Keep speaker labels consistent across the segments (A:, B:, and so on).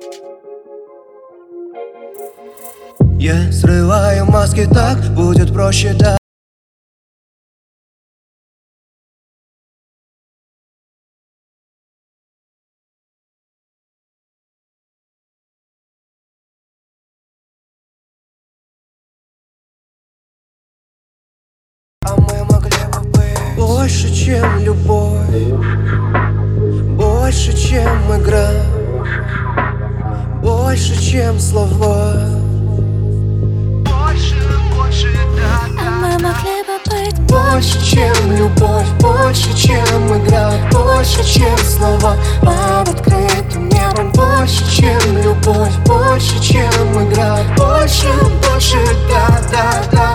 A: Я срываю маски, так будет проще, да. А мы могли бы быть больше, чем любовь, больше, чем игра, больше, чем слова. Больше, да.
B: А мы могли бы быть
A: Больше, чем любовь, больше, чем игра, больше, чем слова под открытым небом. Больше, чем любовь, больше, чем игра, больше, да, да, да.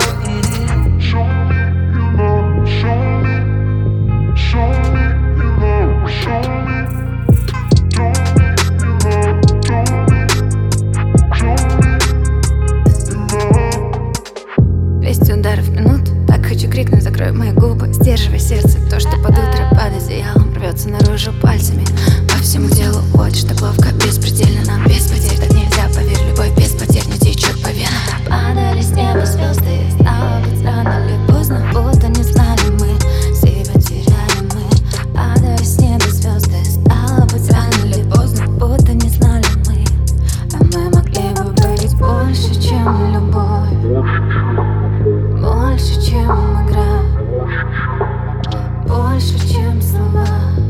B: Ударов в минуту, так хочу крикнуть, закрой мои губы, сдерживай сердце, то, что под утро под одеялом рвется наружу пальцами. По всему телу ходишь так ловко, беспредельно нам без потерь. Так нельзя, поверь, любовь без потерь не течет по венам. Падали с неба звезды, стало быть рано или поздно, будто не знали мы, себя теряли мы. Падали с неба звезды, стало быть рано или поздно, будто не знали мы. А мы могли бы быть больше, чем любовь, больше, чем игра, больше, чем слова.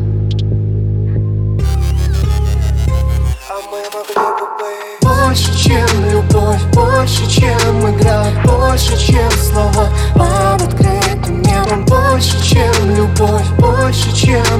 A: А мы могли бы быть больше, чем любовь, больше, чем игра, больше, чем слова под открытым небом. Больше, чем любовь, больше, чем